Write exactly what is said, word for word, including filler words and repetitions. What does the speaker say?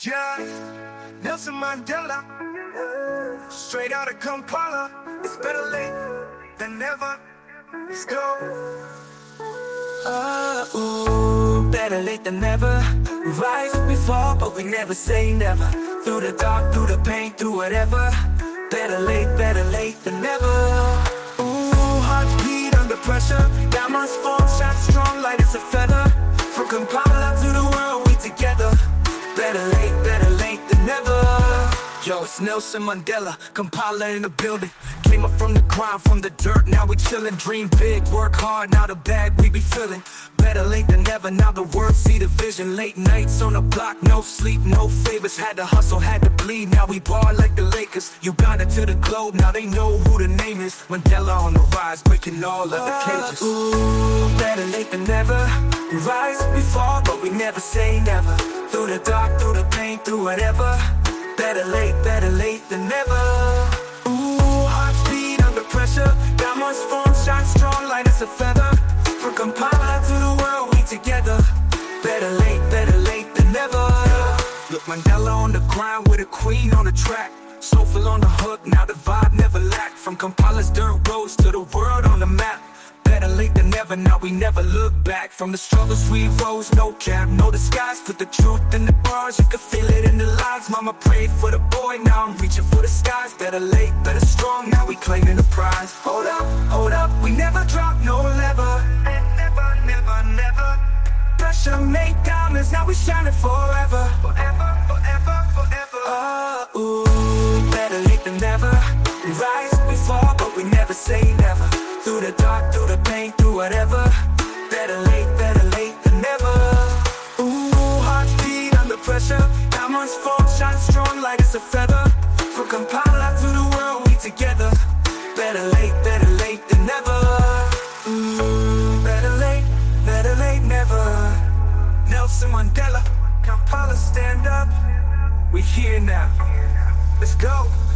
Yeah, Nelson Mandela, straight out of Kampala. It's better late than never. Let's go. Uh, ooh, better late than never. Rise, we fall, but we never say never. Through the dark, through the pain, through whatever. Better late, better late than never. Ooh, hearts beat under pressure. Diamonds form, shine strong, light as a feather. From Kampala to the world, we together. Better late, better late than never. Yo, it's Nelson Mandela, Kampala in the building. Came up from the grind, from the dirt, now we chillin'. Dream big, work hard, now the bag we be fillin'. Better late than never, now the world see the vision. Late nights on the block, no sleep, no favors. Had to hustle, had to bleed, now we ball like the Lakers. Uganda to the globe, now they know who the name is. Mandela on the rise, breaking all of the cages. Ooh, better late than never. We rise, we fall, but we never say never. Through the dark, through the pain, through whatever. Better late, better late than never. Ooh, hearts beat under pressure. Diamonds form, shine strong, light as a feather. From Kampala to the world, we together. Better late, better late than never. Look, Mandela on the grind with a queen on the track. Soulful on the hook, now the vibe never lacked. From Kampala's dirt roads to the world on the map. Better late than never, now we never look back. From the struggles we rose, no cap, no disguise. Put the truth in the bars, you can feel it in the lines. Mama prayed for the boy, now I'm reaching for the skies. Better late, better strong, now we claiming the prize. Hold up, hold up, we never drop no lever. Never, never, never. Pressure made diamonds, now we shining forever. Forever, forever, forever. Oh, ooh, better late than never. We rise, we fall, but we never say never. Through the dark, through the pain, through whatever. Better late, better late than never. Ooh, hearts beat under pressure. Diamonds form, shine strong, light as a feather. From Kampala to the world, we together. Better late, better late than never. Ooh, better late, better late never. Nelson Mandela, Kampala stand up. We here now. Let's go.